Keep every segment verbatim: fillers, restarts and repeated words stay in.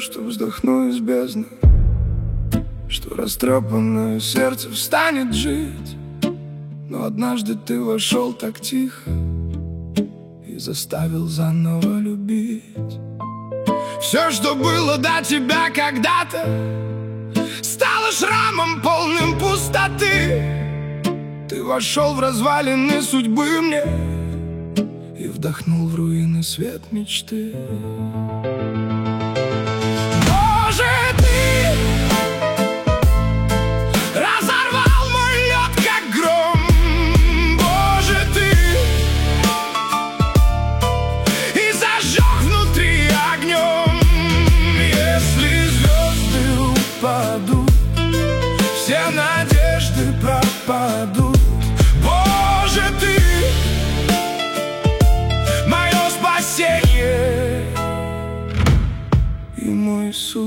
что вздохну из бездны, что растрепанное сердце встанет жить. Но однажды ты вошел так тихо и заставил заново любить. Все, что было до тебя когда-то, стало шрамом, полным пустоты. Ты вошел в развалины судьбы мне и вдохнул в руины свет мечты. Боже, ты разорвал мой лед, как гром. Боже, ты и зажег внутри огнем. Если звезды упадут, все надежды пропадут. Боже, ты мое спасение и мой суд.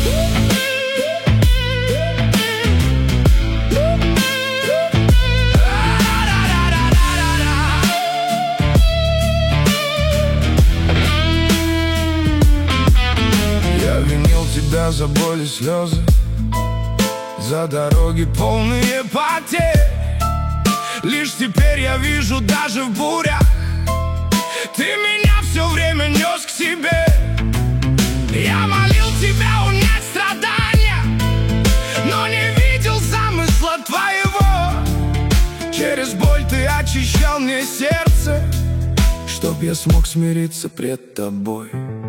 Я винил тебя за боль и слезы, за дороги полные потерь. Лишь теперь я вижу, даже в бурях ты меня все время нес к себе. Я молил тебя унять страдания, но не видел замысла твоего. Через боль ты очищал мне сердце, чтоб я смог смириться пред тобой.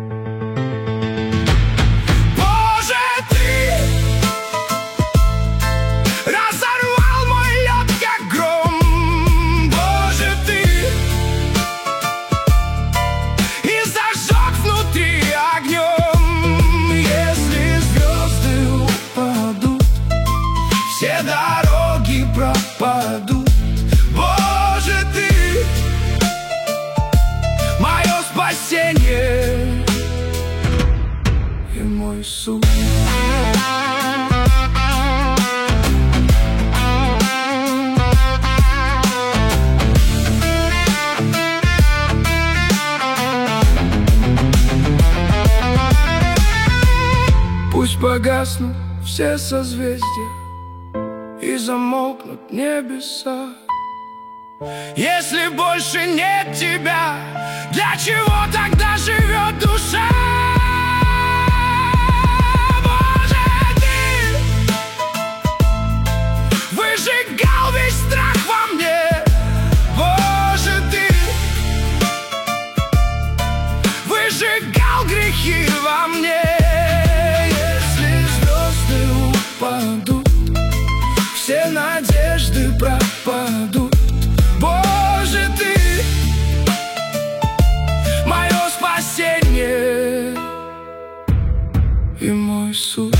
Все дороги пропадут. Боже, ты мое спасение и мой суд. Пусть погаснут все созвездия и замолкнут небеса. Если больше нет тебя, для чего тогда живет душа? Боже, ты выжигал весь страх во мне. Боже, ты выжигал грехи во мне. Если звезды упадут, все надежды пропадут. Боже, ты мое спасение и мой суд.